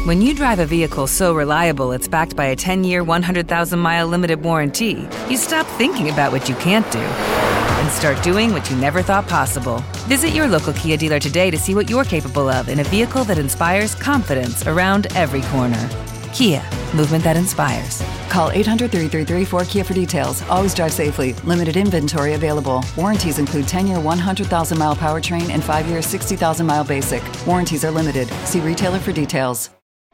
When you drive a vehicle so reliable it's backed by a 10-year, 100,000-mile limited warranty, you stop thinking about what you can't do and start doing what you never thought possible. Visit your local Kia dealer today to see what you're capable of in a vehicle that inspires confidence around every corner. Kia, movement that inspires. Call 800-333-4KIA for details. Always drive safely. Limited inventory available. Warranties include 10-year 100,000-mile powertrain and 5-year 60,000-mile basic. Warranties are limited. See retailer for details.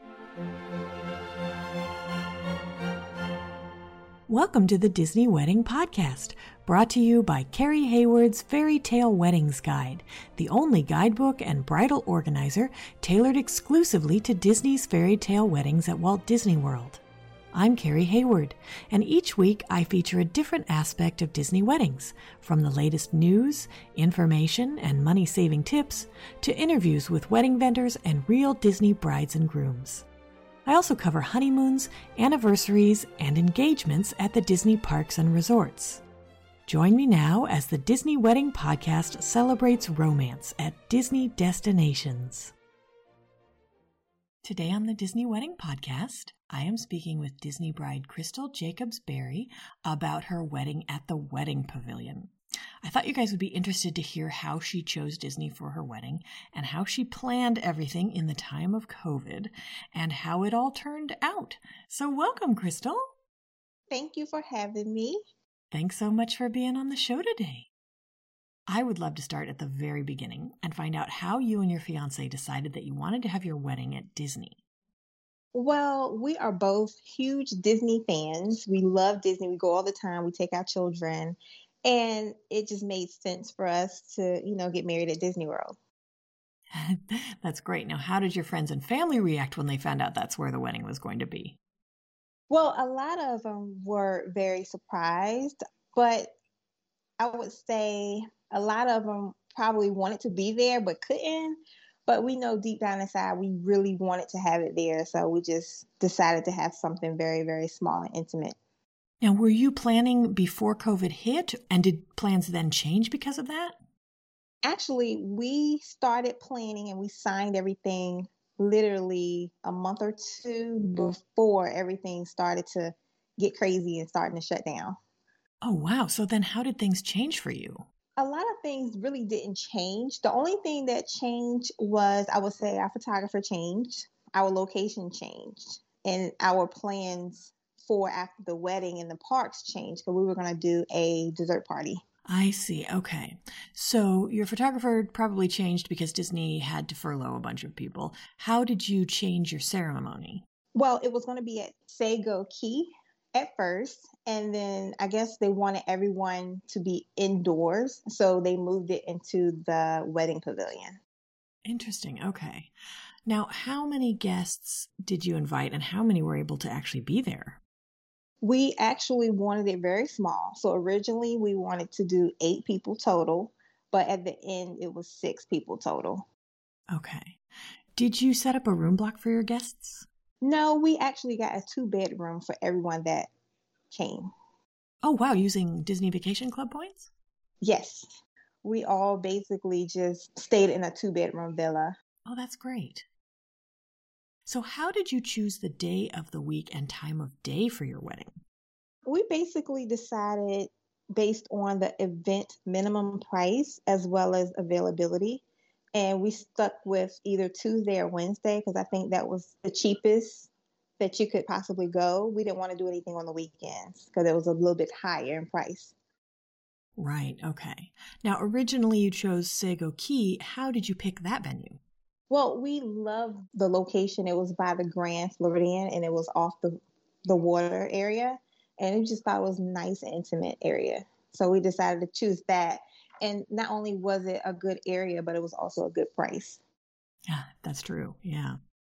Welcome to the Disney Wedding Podcast, brought to you by Carrie Hayward's Fairy Tale Weddings Guide, the only guidebook and bridal organizer tailored exclusively to Disney's fairy tale weddings at Walt Disney World. I'm Carrie Hayward, and each week I feature a different aspect of Disney weddings, from the latest news, information, and money-saving tips to interviews with wedding vendors and real Disney brides and grooms. I also cover honeymoons, anniversaries, and engagements at the Disney parks and resorts. Join me now as the Disney Wedding Podcast celebrates romance at Disney destinations. Today on the Disney Wedding Podcast, I am speaking with Disney bride Crystal Jacobs-Berry about her wedding at the Wedding Pavilion. I thought you guys would be interested to hear how she chose Disney for her wedding and how she planned everything in the time of COVID and how it all turned out. So welcome, Crystal. Thank you for having me. Thanks so much for being on the show today. I would love to start at the very beginning and find out how you and your fiancé decided that you wanted to have your wedding at Disney. Well, we are both huge Disney fans. We love Disney. We go all the time. We take our children. And it just made sense for us to, get married at Disney World. That's great. Now, how did your friends and family react when they found out that's where the wedding was going to be? Well, a lot of them were very surprised, but I would say a lot of them probably wanted to be there but couldn't. But we know deep down inside we really wanted to have it there. So we just decided to have something very, very small and intimate. Now, were you planning before COVID hit, and did plans then change because of that? Actually, we started planning and we signed everything literally a month or two before everything started to get crazy and starting to shut down. Oh, wow. So then how did things change for you? A lot of things really didn't change. The only thing that changed was, I would say, our photographer changed, our location changed, and our plans for after the wedding and the parks changed because we were going to do a dessert party. I see. Okay. So your photographer probably changed because Disney had to furlough a bunch of people. How did you change your ceremony? Well, it was going to be at Sago Key at first, and then I guess they wanted everyone to be indoors, so they moved it into the Wedding Pavilion. Interesting. Okay. Now, how many guests did you invite and how many were able to actually be there? We actually wanted it very small. So originally we wanted to do 8 people total, but at the end it was 6 people total. Okay. Did you set up a room block for your guests? No, we actually got a 2-bedroom for everyone that came. Oh, wow. Using Disney Vacation Club points? Yes. We all basically just stayed in a 2-bedroom villa. Oh, that's great. So how did you choose the day of the week and time of day for your wedding? We basically decided based on the event minimum price as well as availability. And we stuck with either Tuesday or Wednesday because I think that was the cheapest that you could possibly go. We didn't want to do anything on the weekends because it was a little bit higher in price. Right. Okay. Now, originally you chose Sago Key. How did you pick that venue? Well, we loved the location. It was by the Grand Floridian and it was off the water area. And we just thought it was a nice, intimate area. So we decided to choose that. And not only was it a good area, but it was also a good price. Yeah, that's true. Yeah.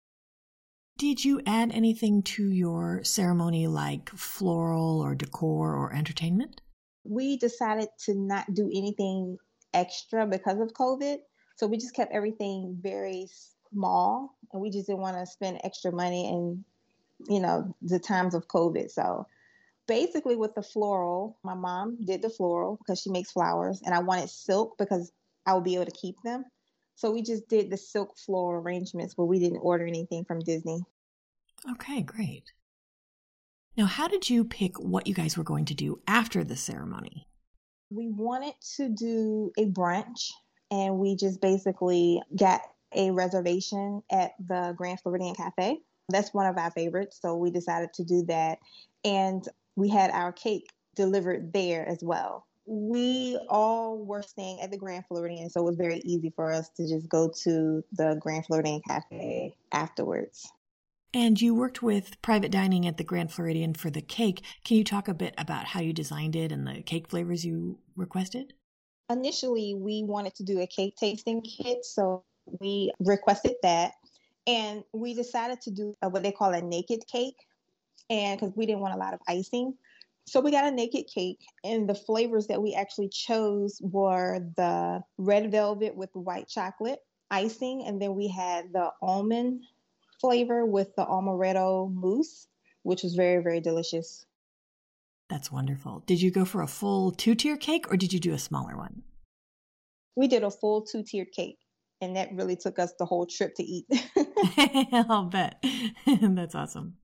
Did you add anything to your ceremony like floral or decor or entertainment? We decided to not do anything extra because of COVID. So we just kept everything very small and we just didn't want to spend extra money in, the times of COVID. So basically with the floral, my mom did the floral because she makes flowers and I wanted silk because I would be able to keep them. So we just did the silk floral arrangements, but we didn't order anything from Disney. Okay, great. Now, how did you pick what you guys were going to do after the ceremony? We wanted to do a brunch, and we just basically got a reservation at the Grand Floridian Cafe. That's one of our favorites, so we decided to do that. And we had our cake delivered there as well. We all were staying at the Grand Floridian, so it was very easy for us to just go to the Grand Floridian Cafe afterwards. And you worked with private dining at the Grand Floridian for the cake. Can you talk a bit about how you designed it and the cake flavors you requested? Initially, we wanted to do a cake tasting kit, so we requested that. And we decided to do what they call a naked cake, and because we didn't want a lot of icing. So we got a naked cake, and the flavors that we actually chose were the red velvet with white chocolate icing, and then we had the almond flavor with the amaretto mousse, which was very, very delicious. That's wonderful. Did you go for a full 2-tier cake or did you do a smaller one? We did a full 2-tiered cake, and that really took us the whole trip to eat. I'll bet. That's awesome.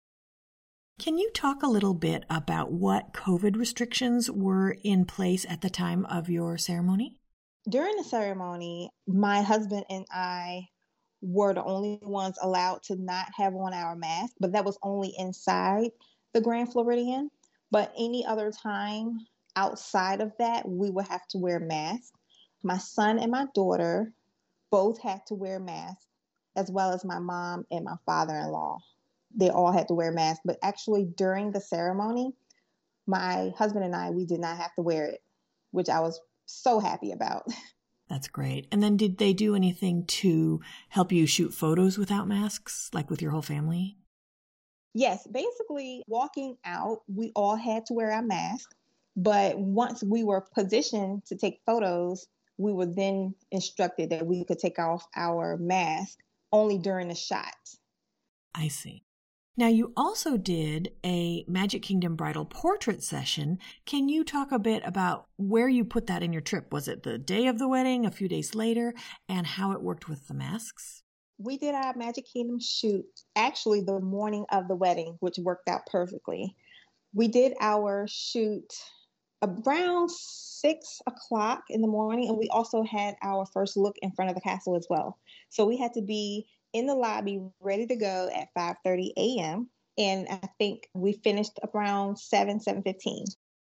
Can you talk a little bit about what COVID restrictions were in place at the time of your ceremony? During the ceremony, my husband and I were the only ones allowed to not have on our mask, but that was only inside the Grand Floridian. But any other time outside of that, we would have to wear masks. My son and my daughter both had to wear masks, as well as my mom and my father-in-law. They all had to wear masks. But actually, during the ceremony, my husband and I, we did not have to wear it, which I was so happy about. That's great. And then did they do anything to help you shoot photos without masks, like with your whole family? Yes, basically walking out, we all had to wear our mask. But once we were positioned to take photos, we were then instructed that we could take off our mask only during the shot. I see. Now, you also did a Magic Kingdom bridal portrait session. Can you talk a bit about where you put that in your trip? Was it the day of the wedding, a few days later, and how it worked with the masks? We did our Magic Kingdom shoot actually the morning of the wedding, which worked out perfectly. We did our shoot around 6 o'clock in the morning, and we also had our first look in front of the castle as well. So we had to be in the lobby ready to go at 5:30 a.m. And I think we finished around 7:15.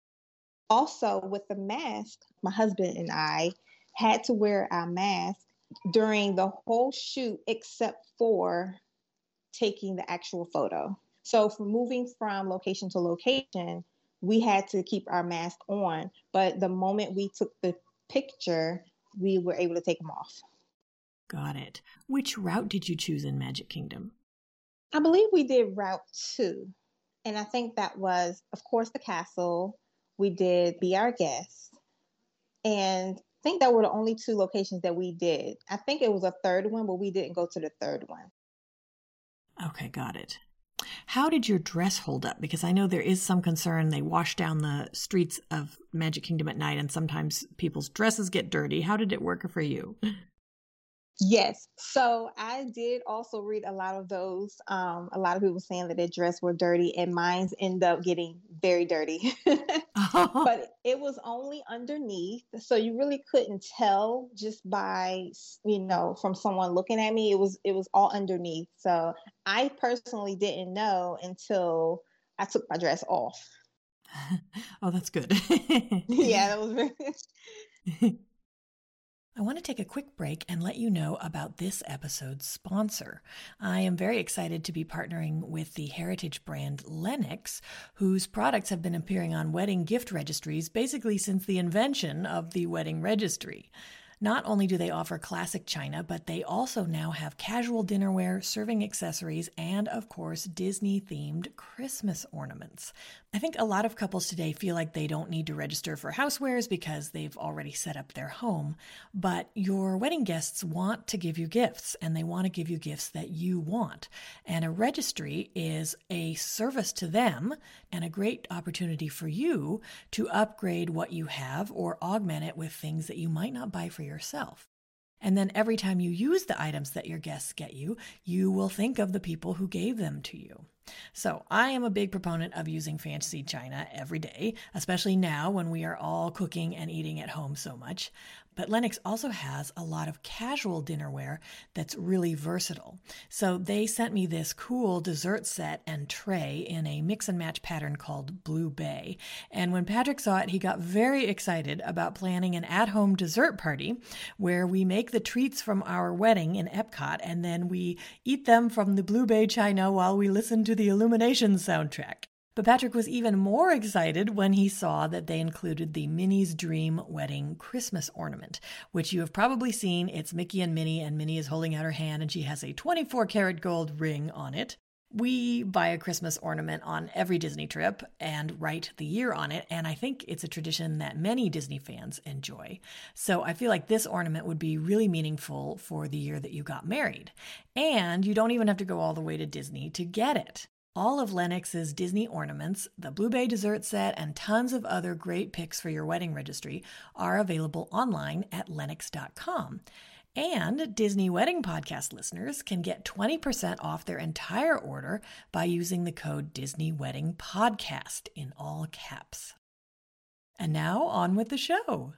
Also with the mask, my husband and I had to wear our mask during the whole shoot except for taking the actual photo. So for moving from location to location, we had to keep our mask on. But the moment we took the picture, we were able to take them off. Got it. Which route did you choose in Magic Kingdom? I believe we did Route 2. And I think that was, of course, the castle. We did Be Our Guest. And I think that were the only 2 locations that we did. I think it was a third one, but we didn't go to the third one. Okay, got it. How did your dress hold up? Because I know there is some concern they wash down the streets of Magic Kingdom at night and sometimes people's dresses get dirty. How did it work for you? Yes. So I did also read a lot of those. A lot of people saying that their dress were dirty, and mine's end up getting very dirty. But it was only underneath, so you really couldn't tell just by, from someone looking at me. It was all underneath. So I personally didn't know until I took my dress off. Oh, that's good. Yeah, that was very good. I want to take a quick break and let you know about this episode's sponsor. I am very excited to be partnering with the heritage brand Lenox, whose products have been appearing on wedding gift registries basically since the invention of the wedding registry. Not only do they offer classic china, but they also now have casual dinnerware, serving accessories, and of course, Disney-themed Christmas ornaments. I think a lot of couples today feel like they don't need to register for housewares because they've already set up their home. But your wedding guests want to give you gifts, and they want to give you gifts that you want. And a registry is a service to them and a great opportunity for you to upgrade what you have or augment it with things that you might not buy for yourself. And then every time you use the items that your guests get you, you will think of the people who gave them to you. So I am a big proponent of using fancy china every day, especially now when we are all cooking and eating at home so much. But Lenox also has a lot of casual dinnerware that's really versatile. So they sent me this cool dessert set and tray in a mix and match pattern called Blue Bay. And when Patrick saw it, he got very excited about planning an at-home dessert party where we make the treats from our wedding in Epcot and then we eat them from the Blue Bay china while we listen to the Illumination soundtrack. But Patrick was even more excited when he saw that they included the Minnie's Dream Wedding Christmas ornament, which you have probably seen. It's Mickey and Minnie is holding out her hand and she has a 24-karat gold ring on it. We buy a Christmas ornament on every Disney trip and write the year on it, and I think it's a tradition that many Disney fans enjoy. So I feel like this ornament would be really meaningful for the year that you got married. And you don't even have to go all the way to Disney to get it. All of Lenox's Disney ornaments, the Blue Bay dessert set, and tons of other great picks for your wedding registry are available online at Lenox.com. And Disney Wedding Podcast listeners can get 20% off their entire order by using the code Disney Wedding Podcast in all caps. And now on with the show.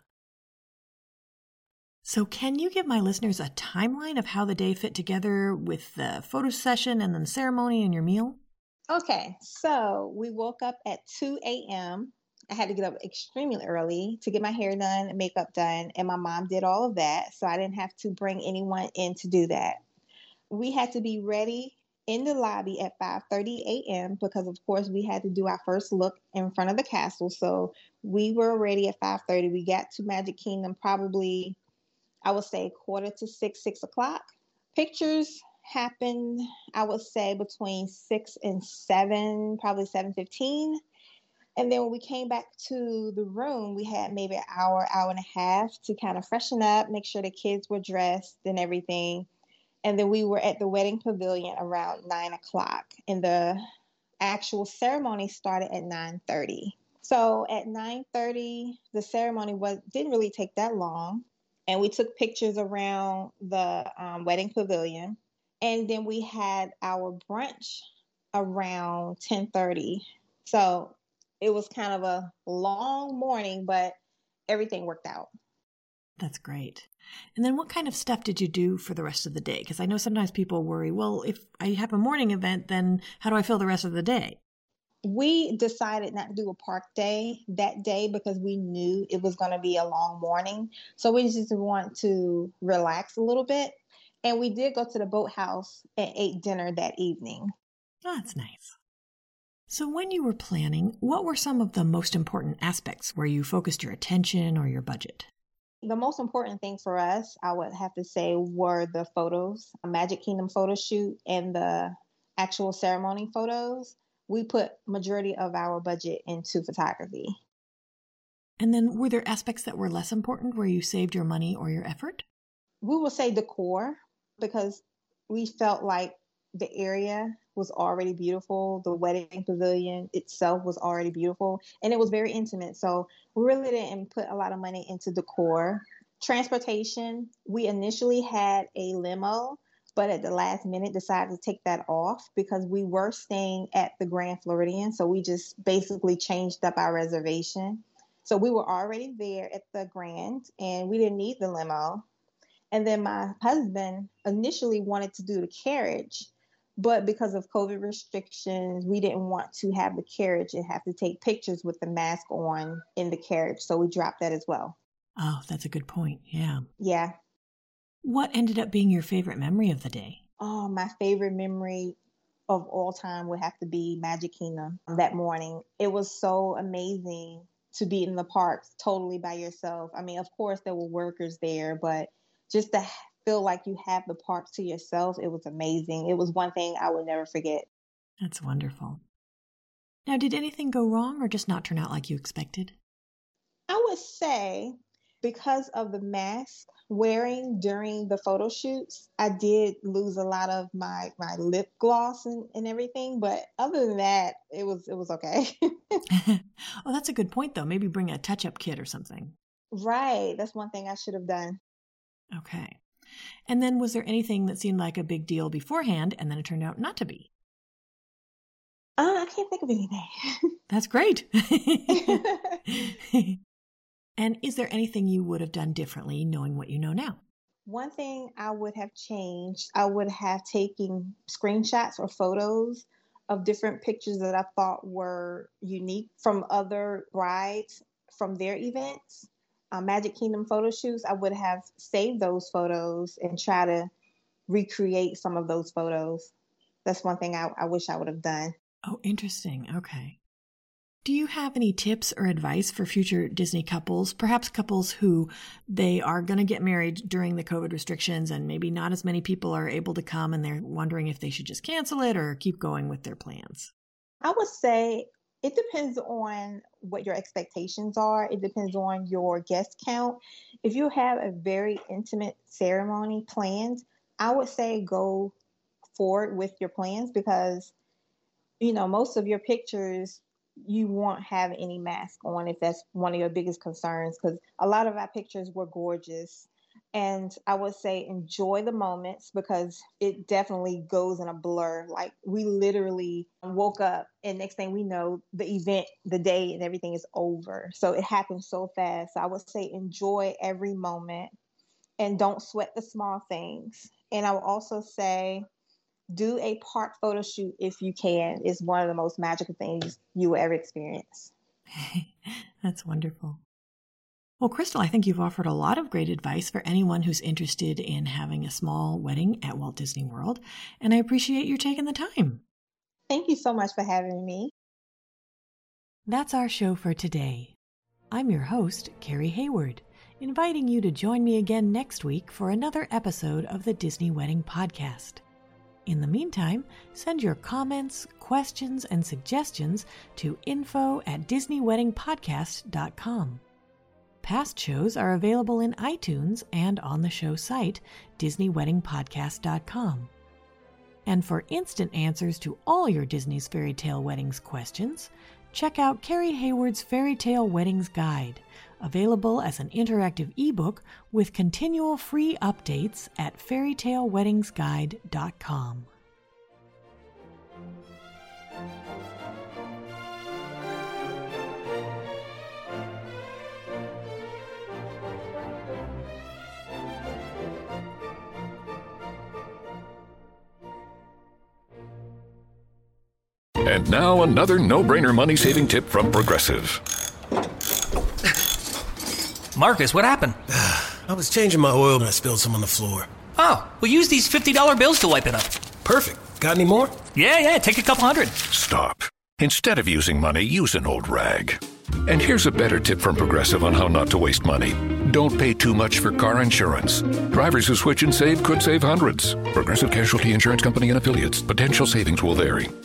So can you give my listeners a timeline of how the day fit together with the photo session and then the ceremony and your meal? Okay, so we woke up at 2 a.m. I had to get up extremely early to get my hair done and makeup done, and my mom did all of that, so I didn't have to bring anyone in to do that. We had to be ready in the lobby at 5:30 a.m. because, of course, we had to do our first look in front of the castle, so we were ready at 5:30. We got to Magic Kingdom probably, I would say, 5:45, 6 o'clock. Pictures happened, I would say, between 6 and 7, probably 7:15. And then when we came back to the room, we had maybe an hour and a half to kind of freshen up, make sure the kids were dressed and everything. And then we were at the wedding pavilion around 9 o'clock. And the actual ceremony started at 9:30. So at 9:30, the ceremony didn't really take that long. And we took pictures around the wedding pavilion. And then we had our brunch around 10:30. So it was kind of a long morning, but everything worked out. That's great. And then what kind of stuff did you do for the rest of the day? Because I know sometimes people worry, well, if I have a morning event, then how do I fill the rest of the day? We decided not to do a park day that day because we knew it was going to be a long morning. So we just want to relax a little bit. And we did go to the boathouse and ate dinner that evening. Oh, that's nice. So when you were planning, what were some of the most important aspects where you focused your attention or your budget? The most important thing for us, I would have to say, were the photos, Magic Kingdom photo shoot and the actual ceremony photos. We put majority of our budget into photography. And then were there aspects that were less important where you saved your money or your effort? We will say decor because we felt like the area was already beautiful. The wedding pavilion itself was already beautiful and it was very intimate. So we really didn't put a lot of money into decor. Transportation, we initially had a limo, but at the last minute decided to take that off because we were staying at the Grand Floridian. So we just basically changed up our reservation. So we were already there at the Grand and we didn't need the limo. And then my husband initially wanted to do the carriage, but because of COVID restrictions, we didn't want to have the carriage and have to take pictures with the mask on in the carriage. So we dropped that as well. Oh, that's a good point. Yeah. Yeah. What ended up being your favorite memory of the day? Oh, my favorite memory of all time would have to be Magic Kingdom that morning. It was so amazing to be in the parks totally by yourself. I mean, of course, there were workers there, but just to feel like you have the park to yourself, it was amazing. It was one thing I would never forget. That's wonderful. Now, did anything go wrong or just not turn out like you expected? I would say because of the mask wearing during the photo shoots, I did lose a lot of my lip gloss and everything. But other than that, it was okay. Oh, that's a good point, though. Maybe bring a touch-up kit or something. Right. That's one thing I should have done. Okay. And then was there anything that seemed like a big deal beforehand and then it turned out not to be? I can't think of anything. That's great. And is there anything you would have done differently knowing what you know now? One thing I would have changed, I would have taken screenshots or photos of different pictures that I thought were unique from other brides from their events. Magic Kingdom photo shoots, I would have saved those photos and try to recreate some of those photos. That's one thing I wish I would have done. Oh, interesting. Okay. Do you have any tips or advice for future Disney couples, perhaps couples who they are going to get married during the COVID restrictions and maybe not as many people are able to come and they're wondering if they should just cancel it or keep going with their plans? I would say it depends on what your expectations are. It depends on your guest count. If you have a very intimate ceremony planned, I would say go forward with your plans because, most of your pictures, you won't have any mask on if that's one of your biggest concerns, because a lot of our pictures were gorgeous. And I would say enjoy the moments because it definitely goes in a blur. Like we literally woke up and next thing we know, the event, the day and everything is over. So it happens so fast. So I would say enjoy every moment and don't sweat the small things. And I would also say do a park photo shoot if you can. It's one of the most magical things you will ever experience. That's wonderful. Well, Crystal, I think you've offered a lot of great advice for anyone who's interested in having a small wedding at Walt Disney World, and I appreciate you taking the time. Thank you so much for having me. That's our show for today. I'm your host, Carrie Hayward, inviting you to join me again next week for another episode of the Disney Wedding Podcast. In the meantime, send your comments, questions, and suggestions to info@DisneyWeddingPodcast.com. Past shows are available in iTunes and on the show site, DisneyWeddingPodcast.com. And for instant answers to all your Disney's Fairy Tale Weddings questions, check out Carrie Hayward's Fairy Tale Weddings Guide, available as an interactive ebook with continual free updates at fairytaleweddingsguide.com. And now another no-brainer money-saving tip from Progressive. Marcus, what happened? I was changing my oil and I spilled some on the floor. Oh, well, use these $50 bills to wipe it up. Perfect. Got any more? Yeah, take a couple hundred. Stop. Instead of using money, use an old rag. And here's a better tip from Progressive on how not to waste money. Don't pay too much for car insurance. Drivers who switch and save could save hundreds. Progressive Casualty Insurance Company and Affiliates. Potential savings will vary.